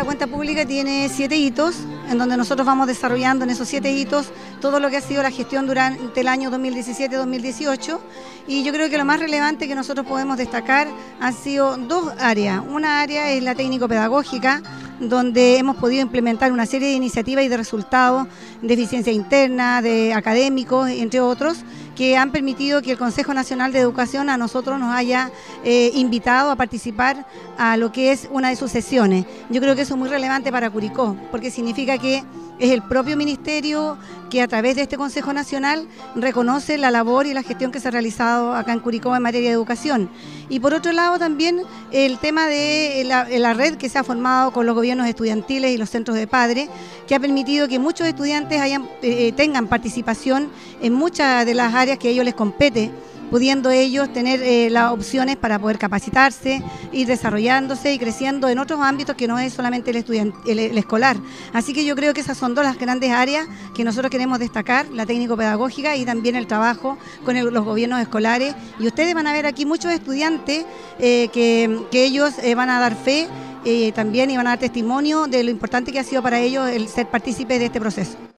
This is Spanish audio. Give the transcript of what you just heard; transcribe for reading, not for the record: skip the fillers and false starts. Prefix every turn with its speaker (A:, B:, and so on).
A: Esta cuenta pública tiene 7 hitos, en donde nosotros vamos desarrollando en esos 7 hitos todo lo que ha sido la gestión durante el año 2017-2018, y yo creo que lo más relevante que nosotros podemos destacar han sido 2 áreas. Una área es la técnico-pedagógica, donde hemos podido implementar una serie de iniciativas y de resultados de eficiencia interna, de académicos, entre otros, que han permitido que el Consejo Nacional de Educación a nosotros nos haya invitado a participar a lo que es una de sus sesiones. Yo creo que eso es muy relevante para Curicó, porque significa que es el propio Ministerio que a través de este Consejo Nacional reconoce la labor y la gestión que se ha realizado acá en Curicó en materia de educación. Y por otro lado también el tema de la red que se ha formado con los gobiernos estudiantiles y los centros de padres, que ha permitido que muchos estudiantes tengan participación en muchas de las áreas que a ellos les compete, pudiendo ellos tener las opciones para poder capacitarse, ir desarrollándose y creciendo en otros ámbitos que no es solamente el escolar. Así que yo creo que esas son 2 las grandes áreas que nosotros queremos destacar, la técnico-pedagógica y también el trabajo con los gobiernos escolares. Y ustedes van a ver aquí muchos estudiantes que ellos van a dar fe también y van a dar testimonio de lo importante que ha sido para ellos el ser partícipes de este proceso.